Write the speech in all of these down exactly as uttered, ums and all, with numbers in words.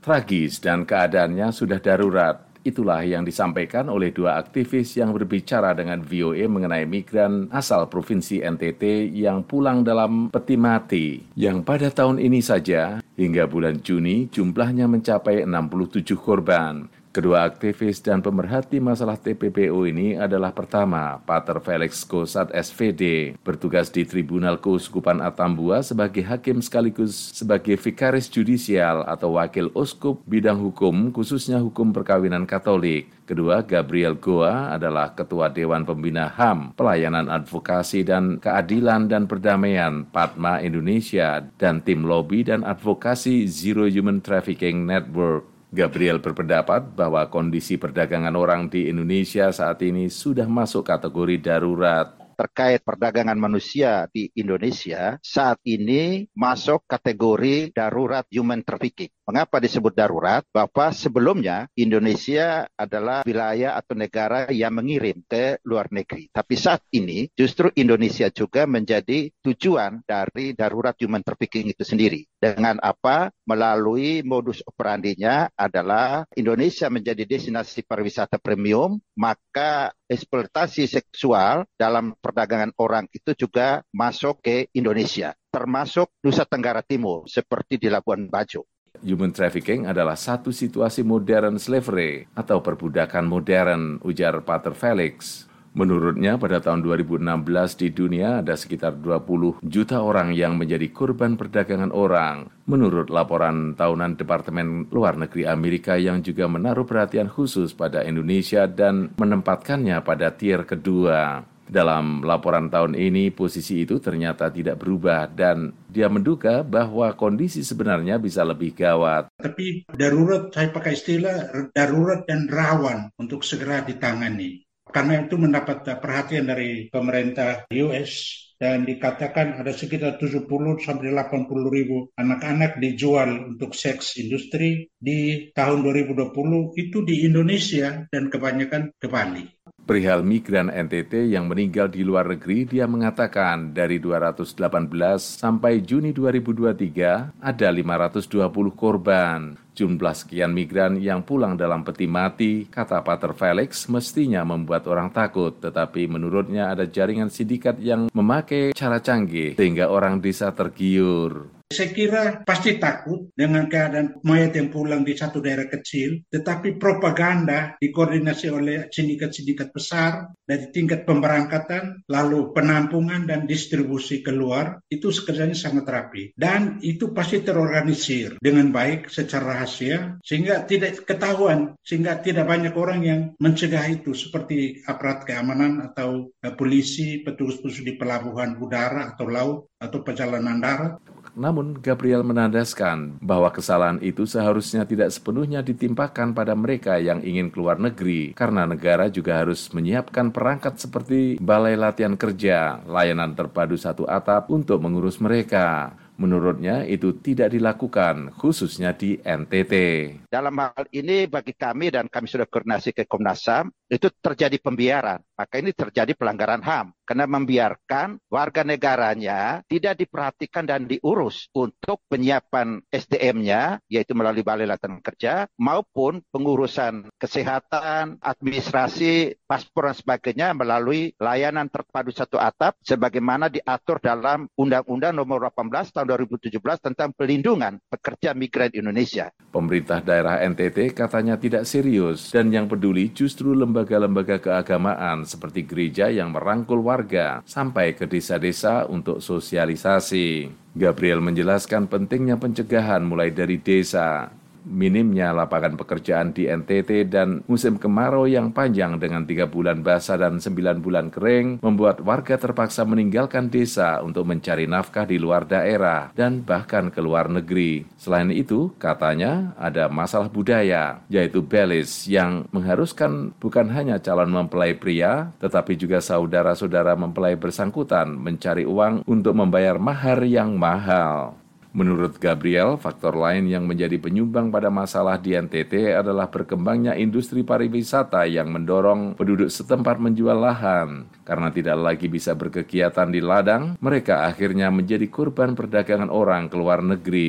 tragis dan keadaannya sudah darurat. Itulah yang disampaikan oleh dua aktivis yang berbicara dengan V O A mengenai migran asal Provinsi N T T yang pulang dalam peti mati, yang pada tahun ini saja, hingga bulan Juni, jumlahnya mencapai enam puluh tujuh korban. Kedua aktivis dan pemerhati masalah T P P O ini adalah pertama, Pater Felix Kosat S V D, bertugas di Tribunal Keuskupan Atambua sebagai hakim sekaligus sebagai vikaris judisial atau wakil uskup bidang hukum, khususnya hukum perkawinan Katolik. Kedua, Gabriel Goa adalah Ketua Dewan Pembina H A M, Pelayanan Advokasi dan Keadilan dan Perdamaian Padma Indonesia, dan tim lobby dan advokasi Zero Human Trafficking Network. Gabriel berpendapat bahwa kondisi perdagangan orang di Indonesia saat ini sudah masuk kategori darurat. Terkait perdagangan manusia di Indonesia saat ini masuk kategori darurat human trafficking. Mengapa disebut darurat? Bahwa sebelumnya Indonesia adalah wilayah atau negara yang mengirim ke luar negeri. Tapi saat ini justru Indonesia juga menjadi tujuan dari darurat human trafficking itu sendiri. Dengan apa? Melalui modus operandinya adalah Indonesia menjadi destinasi pariwisata premium, maka eksploitasi seksual dalam perdagangan orang itu juga masuk ke Indonesia, termasuk Nusa Tenggara Timur, seperti di Labuan Bajo. Human trafficking adalah satu situasi modern slavery atau perbudakan modern, ujar Pater Felix. Menurutnya, pada tahun dua ribu enam belas di dunia ada sekitar dua puluh juta orang yang menjadi korban perdagangan orang. Menurut laporan tahunan Departemen Luar Negeri Amerika yang juga menaruh perhatian khusus pada Indonesia dan menempatkannya pada tier kedua. Dalam laporan tahun ini, posisi itu ternyata tidak berubah dan dia menduga bahwa kondisi sebenarnya bisa lebih gawat. Tapi darurat, saya pakai istilah darurat dan rawan untuk segera ditangani. Karena itu mendapat perhatian dari pemerintah U S dan dikatakan ada sekitar tujuh puluh sampai delapan puluh ribu anak-anak dijual untuk seks industri di tahun dua ribu dua puluh itu di Indonesia dan kebanyakan ke Bali. Perihal migran N T T yang meninggal di luar negeri, dia mengatakan dari dua ratus delapan belas sampai Juni dua ribu dua puluh tiga ada lima ratus dua puluh korban. Jumlah sekian migran yang pulang dalam peti mati, kata Pater Felix, mestinya membuat orang takut, tetapi menurutnya ada jaringan sindikat yang memakai cara canggih sehingga orang desa tergiur. Saya kira pasti takut dengan keadaan mayat yang pulang di satu daerah kecil, tetapi propaganda dikoordinasi oleh sindikat-sindikat besar dari tingkat pemberangkatan, lalu penampungan dan distribusi keluar, itu kerjanya sangat rapi. Dan itu pasti terorganisir dengan baik secara rahasia, sehingga tidak ketahuan, sehingga tidak banyak orang yang mencegah itu, seperti aparat keamanan atau uh, polisi, petugas-petugas di pelabuhan udara atau laut, atau perjalanan darat. Namun, Gabriel menandaskan bahwa kesalahan itu seharusnya tidak sepenuhnya ditimpakan pada mereka yang ingin keluar negeri, karena negara juga harus menyiapkan perangkat seperti balai latihan kerja, layanan terpadu satu atap untuk mengurus mereka. Menurutnya itu tidak dilakukan, khususnya di N T T. Dalam hal ini bagi kami dan kami sudah koordinasi ke Komnas H A M, itu terjadi pembiaran. Maka ini terjadi pelanggaran H A M. Karena membiarkan warga negaranya tidak diperhatikan dan diurus untuk penyiapan S D M-nya, yaitu melalui Balai Latihan Kerja, maupun pengurusan kesehatan, administrasi, paspor dan sebagainya melalui layanan terpadu satu atap, sebagaimana diatur dalam Undang-Undang Nomor delapan belas Tahun dua ribu tujuh belas tentang pelindungan pekerja migran Indonesia. Pemerintah daerah N T T katanya tidak serius dan yang peduli justru lembaga-lembaga keagamaan seperti gereja yang merangkul warga sampai ke desa-desa untuk sosialisasi. Gabriel menjelaskan pentingnya pencegahan mulai dari desa. Minimnya lapangan pekerjaan di N T T dan musim kemarau yang panjang dengan tiga bulan basah dan sembilan bulan kering membuat warga terpaksa meninggalkan desa untuk mencari nafkah di luar daerah dan bahkan ke luar negeri. Selain itu, katanya ada masalah budaya, yaitu belis yang mengharuskan bukan hanya calon mempelai pria, tetapi juga saudara-saudara mempelai bersangkutan mencari uang untuk membayar mahar yang mahal. Menurut Gabriel, faktor lain yang menjadi penyumbang pada masalah di N T T adalah berkembangnya industri pariwisata yang mendorong penduduk setempat menjual lahan. Karena tidak lagi bisa berkegiatan di ladang, mereka akhirnya menjadi korban perdagangan orang ke luar negeri.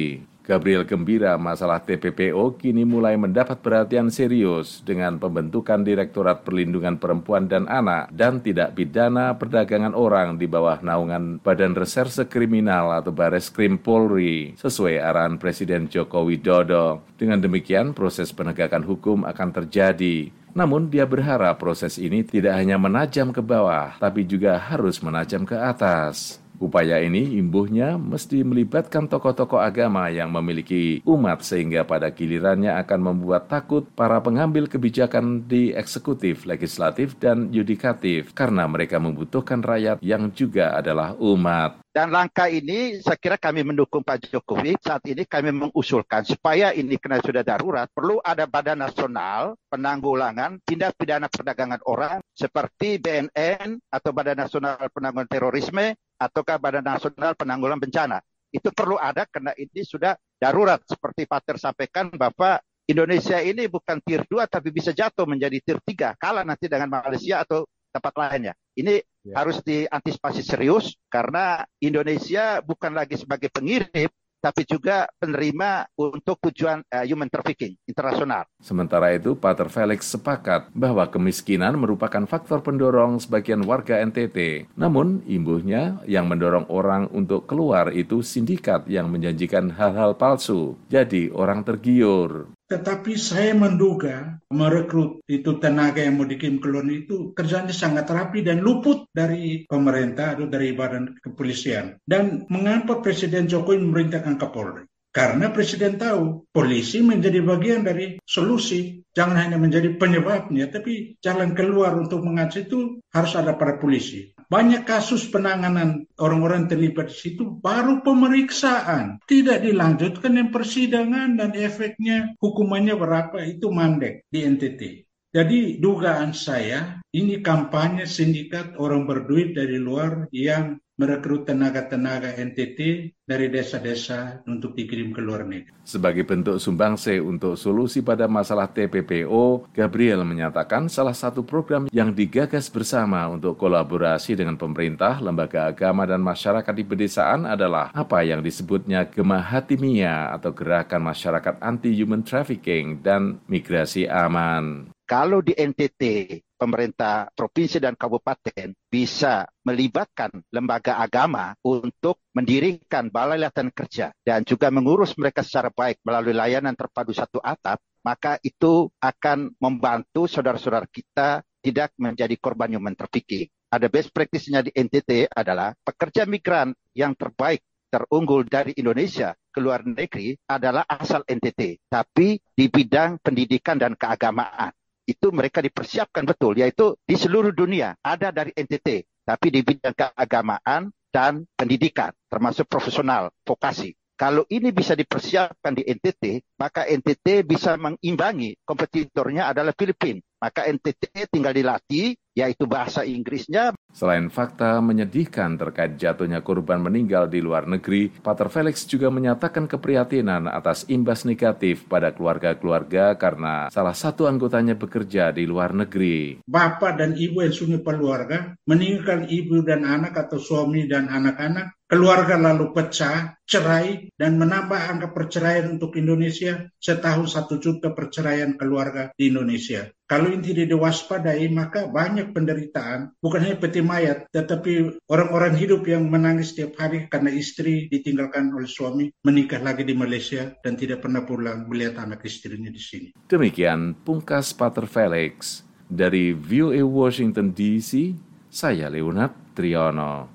Gabriel gembira masalah T P P O kini mulai mendapat perhatian serius dengan pembentukan Direktorat Perlindungan Perempuan dan Anak dan Tindak Pidana Perdagangan Orang di bawah naungan Badan Reserse Kriminal atau Bareskrim Polri sesuai arahan Presiden Joko Widodo. Dengan demikian, proses penegakan hukum akan terjadi. Namun dia berharap proses ini tidak hanya menajam ke bawah, tapi juga harus menajam ke atas. Upaya ini imbuhnya mesti melibatkan tokoh-tokoh agama yang memiliki umat sehingga pada gilirannya akan membuat takut para pengambil kebijakan di eksekutif, legislatif, dan yudikatif karena mereka membutuhkan rakyat yang juga adalah umat. Dan langkah ini saya kira kami mendukung Pak Jokowi. Saat ini kami mengusulkan supaya ini karena sudah darurat, perlu ada Badan Nasional Penanggulangan Tindak Pidana Perdagangan Orang seperti B N N atau Badan Nasional Penanggulangan Terorisme ataukah Badan Nasional Penanggulangan Bencana. Itu perlu ada karena ini sudah darurat. Seperti Pak Ter sampaikan Bapak, Indonesia ini bukan tier dua tapi bisa jatuh menjadi tier tiga. Kalah nanti dengan Malaysia atau tempat lainnya. Ini ya. Harus diantisipasi serius karena Indonesia bukan lagi sebagai pengirim tapi juga penerima untuk tujuan uh, human trafficking internasional. Sementara itu, Pater Felix sepakat bahwa kemiskinan merupakan faktor pendorong sebagian warga N T T. Namun, imbuhnya yang mendorong orang untuk keluar itu sindikat yang menjanjikan hal-hal palsu. Jadi, orang tergiur. Tetapi saya menduga merekrut itu tenaga yang mau dikirim keluar itu kerjanya sangat rapi dan luput dari pemerintah atau dari badan kepolisian. Dan mengapa Presiden Jokowi memerintahkan Kapolri? Karena Presiden tahu polisi menjadi bagian dari solusi. Jangan hanya menjadi penyebabnya, tapi jalan keluar untuk mengatasi itu harus ada para polisi. Banyak kasus penanganan orang-orang terlibat di situ baru pemeriksaan. Tidak dilanjutkan yang persidangan dan efeknya hukumannya berapa itu mandek di N T T. Jadi dugaan saya ini kampanye sindikat orang berduit dari luar yang merekrut tenaga-tenaga N T T dari desa-desa untuk dikirim ke luar negeri. Sebagai bentuk sumbangsi untuk solusi pada masalah T P P O, Gabriel menyatakan salah satu program yang digagas bersama untuk kolaborasi dengan pemerintah, lembaga agama, dan masyarakat di pedesaan adalah apa yang disebutnya Gema Hatimia atau Gerakan Masyarakat Anti-Human Trafficking dan Migrasi Aman. Kalau di N T T, pemerintah provinsi dan kabupaten bisa melibatkan lembaga agama untuk mendirikan balai latihan kerja dan juga mengurus mereka secara baik melalui layanan terpadu satu atap, maka itu akan membantu saudara-saudara kita tidak menjadi korban human trafficking. Ada best practice-nya di N T T adalah pekerja migran yang terbaik terunggul dari Indonesia ke luar negeri adalah asal N T T, tapi di bidang pendidikan dan keagamaan. Itu mereka dipersiapkan betul, yaitu di seluruh dunia ada dari N T T, tapi di bidang keagamaan dan pendidikan, termasuk profesional, vokasi. Kalau ini bisa dipersiapkan di N T T, maka N T T bisa mengimbangi kompetitornya adalah Filipina. Maka N T T tinggal dilatih, yaitu bahasa Inggrisnya. Selain fakta menyedihkan terkait jatuhnya korban meninggal di luar negeri, Pater Felix juga menyatakan keprihatinan atas imbas negatif pada keluarga-keluarga karena salah satu anggotanya bekerja di luar negeri. Bapak dan ibu yang sudah keluarga meninggalkan ibu dan anak atau suami dan anak-anak, keluarga lalu pecah, cerai, dan menambah angka perceraian untuk Indonesia. Setahun satu juta perceraian keluarga di Indonesia. Kalau ini tidak diwaspadai, maka banyak penderitaan, bukan hanya peti mayat, tetapi orang-orang hidup yang menangis setiap hari karena istri ditinggalkan oleh suami, menikah lagi di Malaysia, dan tidak pernah pulang melihat anak istrinya di sini. Demikian pungkas Pater Felix. Dari V O A Washington D C, saya Leonard Triono.